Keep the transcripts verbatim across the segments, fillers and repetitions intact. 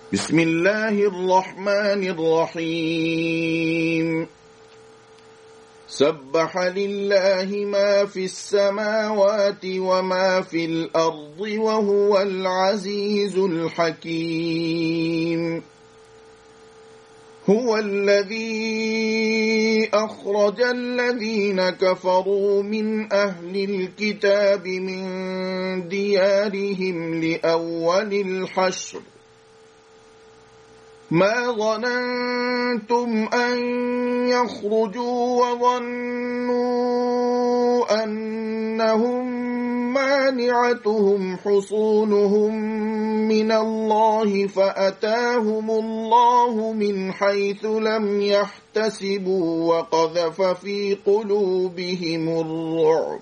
بسم الله الرحمن الرحيم سبح لله ما في السماوات وما في الأرض وهو العزيز الحكيم هو الذي أخرج الذين كفروا من أهل الكتاب من ديارهم لأول الحشر ما ظننتم أن يخرجوا وظنوا أنهم مانعتهم حصونهم من الله فأتاهم الله من حيث لم يحتسبوا وقذف في قلوبهم الرعب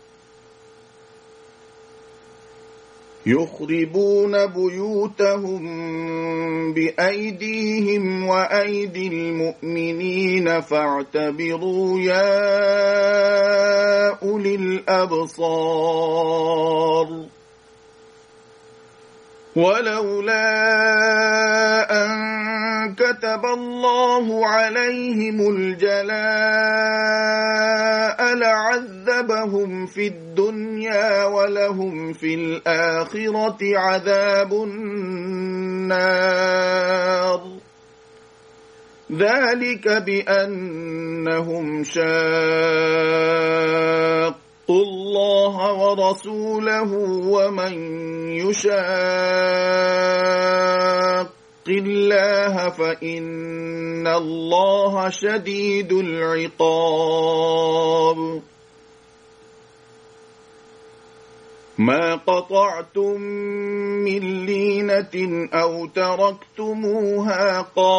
يخربون بيوتهم بأيديهم وأيدي المؤمنين فاعتبروا يا أولي الأبصار ولولا أن كتب الله عليهم الجلاء لعذبهم في الدنيا ولهم في الآخرة عذاب النار ذلك بأنهم شاقوا الله ورسوله ومن يشاق الله فإن الله شديد العقاب ما قطعتم من لينة أو تركتموها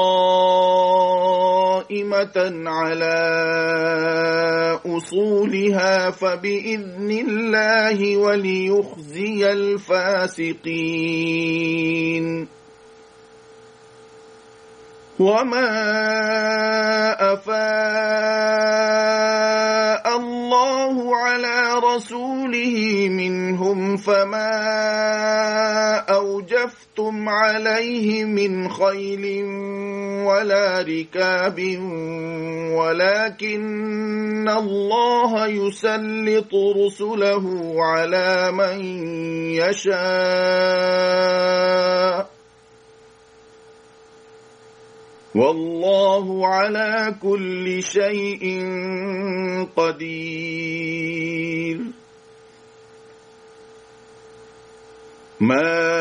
قائمة على أصولها فبإذن الله وليخزي الفاسقين وما أفاء الله على رسوله منهم فما أوجفتم عليه من خيل ولا ركاب ولكن الله يسلط رسله على من يشاء والله على كل شيء قدير ما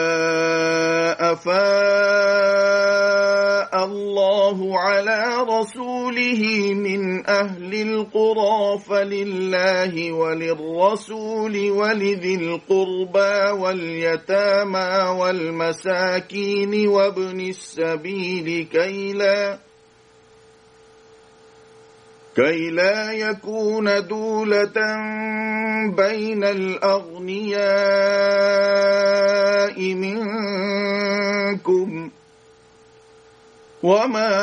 أفاء الله على رسوله من أهل القرى فلله وللرسول ولذي القربى واليتامى والمساكين وابن السبيل كي لا كي لا يكون دولة بين الأغنياء منكم وما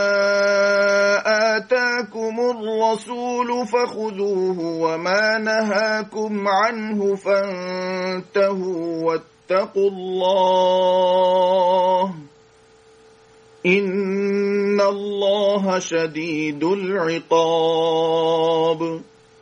آتاكم الرسول فخذوه وما نهاكم عنه فانتهوا واتقوا الله إن الله شديد العقاب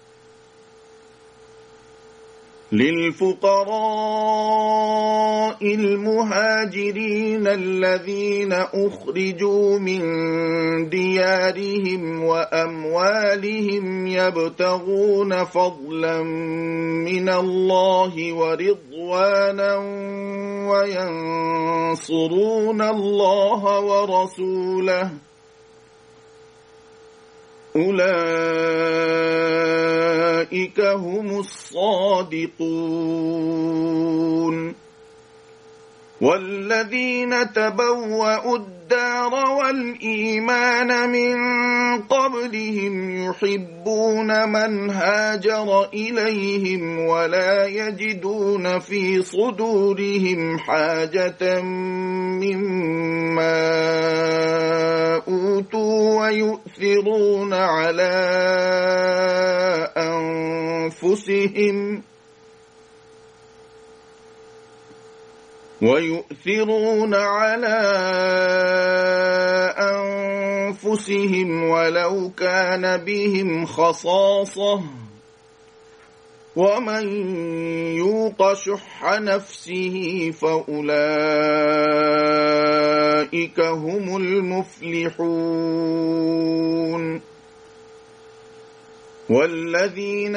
للفقراء المهاجرين الذين أخرجوا من ديارهم وأموالهم يبتغون فضلا من الله ورضوانا وينصرون الله ورسوله أولئك هم الصادقون والذين تبوأوا الدار والإيمان من قبلهم يحبون من هاجر إليهم ولا يجدون في صدورهم حاجة مما أوتوا ويؤثرون على أنفسهم ويؤثرون على أنفسهم ولو كان بهم خصاصة ومن يوق شح نفسه فأولئك هم المفلحون والذين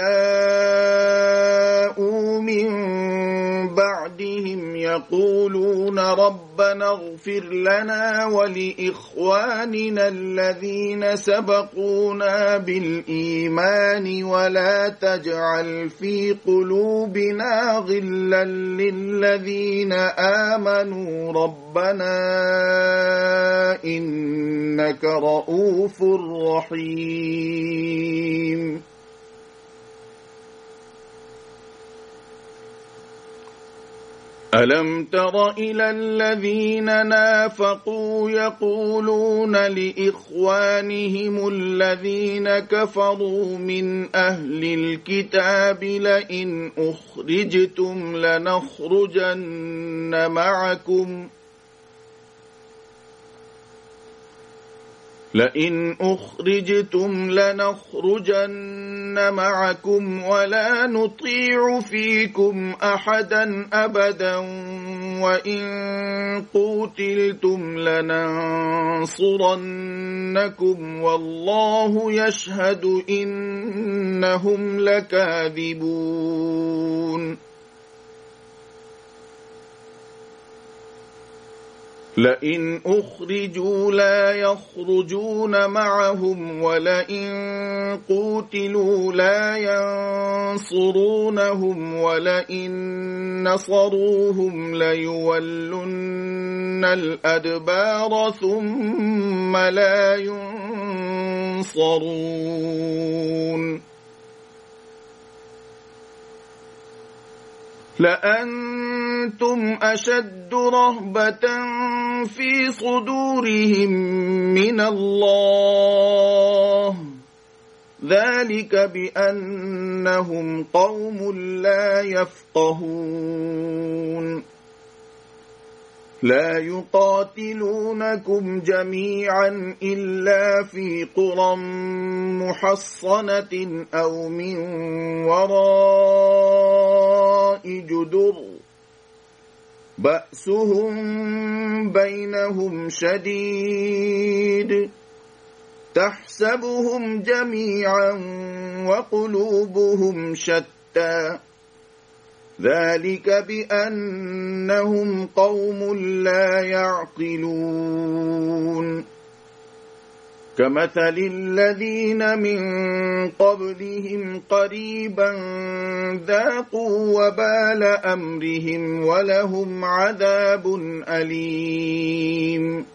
جاءوا من بعدهم يقولون ربنا اغفر لنا ولإخواننا الذين سبقونا بالإيمان ولا تجعل في قلوبنا غلا للذين آمنوا ربنا إنك رؤوف رحيم. ألم تر إلى الذين نافقوا يقولون لإخوانهم الذين كفروا من أهل الكتاب لئن أخرجتم لنخرجن معكم لئن أخرجتم لنخرجن معكم ولا نطيع فيكم أحدا أبدا وإن قوتلتم لننصرنكم والله يشهد إنهم لكاذبون. لئن أخرجوا لا يخرجون معهم ولئن قوتلوا لا ينصرونهم ولئن نصروهم ليولن الأدبار ثم لا ينصرون. لأنتم أشد رهبة في صدورهم من الله ذلك بأنهم قوم لا يفقهون. لا يقاتلونكم جميعا إلا في قرى محصنة أو من وراء جدر بأسهم بينهم شديد تحسبهم جميعا وقلوبهم شتى ذلك بأنهم قوم لا يعقلون. كمثل الذين من قبلهم قريبا ذاقوا وبال أمرهم ولهم عذاب أليم.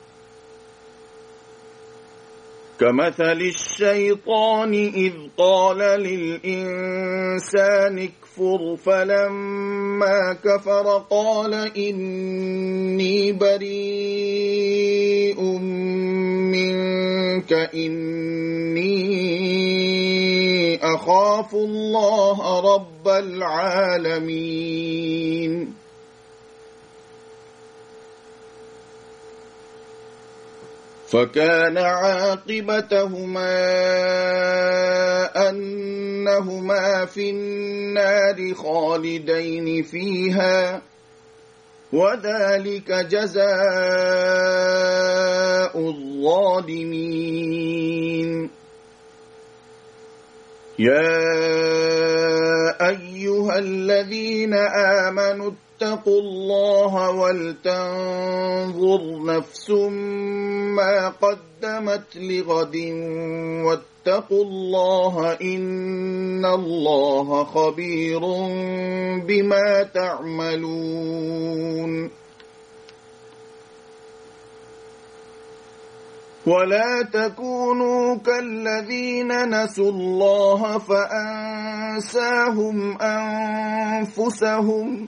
كمثل الشيطان إذ قال للإنسان اكفر فلما كفر قال إني بريء منك إني أخاف الله رب العالمين. فكان عاقبتهما أنهما في النار خالدين فيها وذلك جزاء الظالمين. يا أيها الذين آمنوا اتقوا الله ولتنظر نفس ما قدمت لغد واتقوا الله إن الله خبير بما تعملون. ولا تكونوا كالذين نسوا الله فأنساهم أنفسهم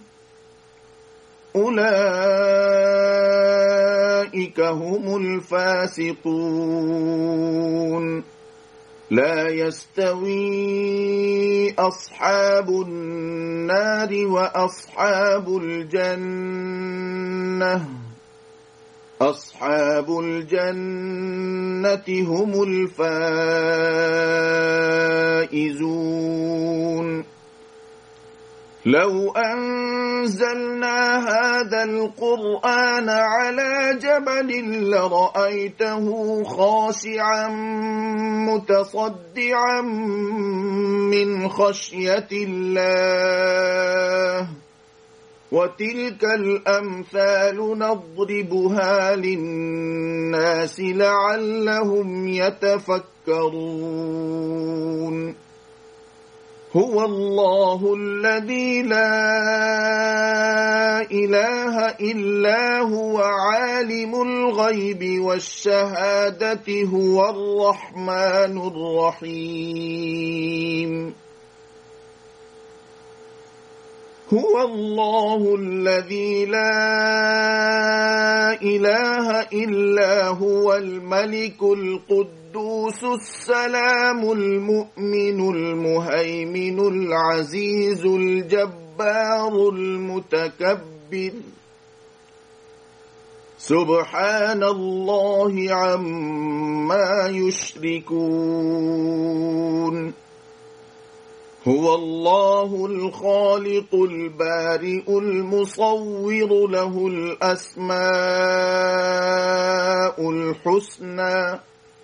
أولئك هم الفاسقون. لا يستوي أصحاب النار وأصحاب الجنة أصحاب الجنة هم الفائزون لو أنزلنا هذا القرآن على جبل لرأيته خاشعا متصدعا من خشية الله وتلك الأمثال نضربها للناس لعلهم يتفكرون هو الله الذي لا إله إلا هو عالم الغيب والشهادة هو الرحمن الرحيم هو الله الذي لا إله إلا هو الملك القدوس السلام المؤمن المهيمن العزيز الجبار المتكبر سبحان الله عما يشركون هو الله الخالق البارئ المصور له الأسماء الحسنى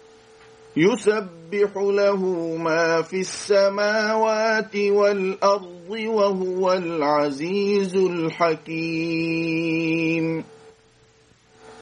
يسبح له ما في السماوات والأرض وهو العزيز الحكيم